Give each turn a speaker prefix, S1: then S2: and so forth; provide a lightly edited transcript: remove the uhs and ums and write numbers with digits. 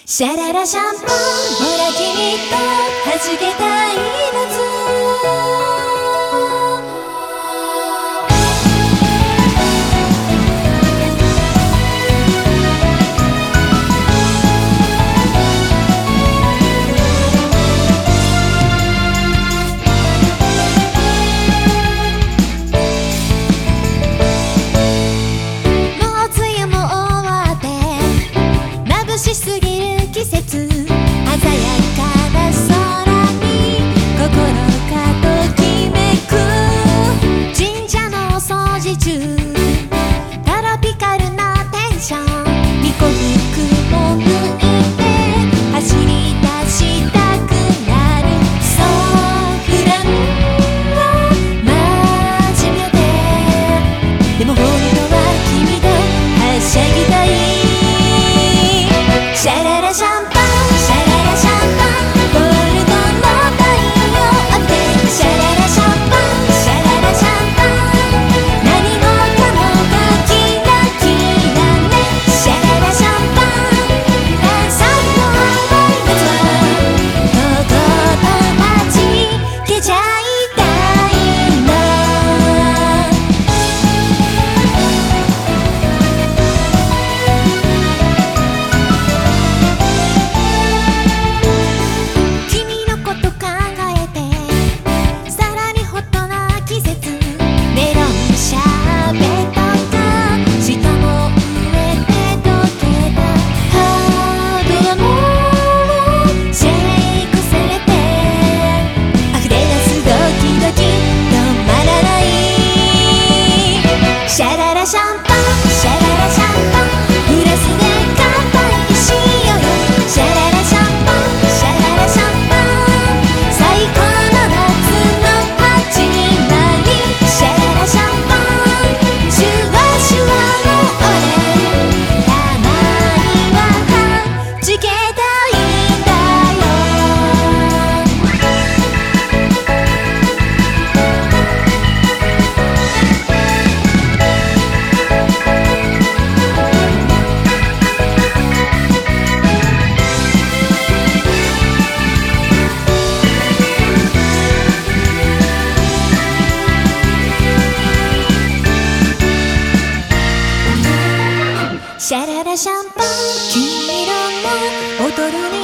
S1: シャララシャンパン、ほら君と弾けたい夏。もう梅雨も終わって眩しすぎる季節、鮮やかな空に心がときめく。神社のお掃除中、トロピカルなテンション、巫女服を脱いで走り出したくなる。そう普段は真面目でも本当は君とはしゃぎたい。シャララシャンパン、シャララシャンパン、ゴールドの太陽浴びて。シャララシャンパン、シャララシャンパン、何もかもがキラキラね。シャララシャンパン、ダンサーの甘い夏はとことんはじけちゃいたいの。君のこと考えてさらにホットな季節、メロンシャーベットか、しかも植えて溶けたハードはもうシェイクされて溢れ出すドキドキ止まらない。シャララシャンパン、シャララシャンパン、グラスで乾杯しようよ。シャララシャンパン、シャララシャンパン、最高の夏の始まり。シャララシャンパン、シュワシュワの俺、たまにははじけたいんだよ。シャララシャンパン、黄色のボトルに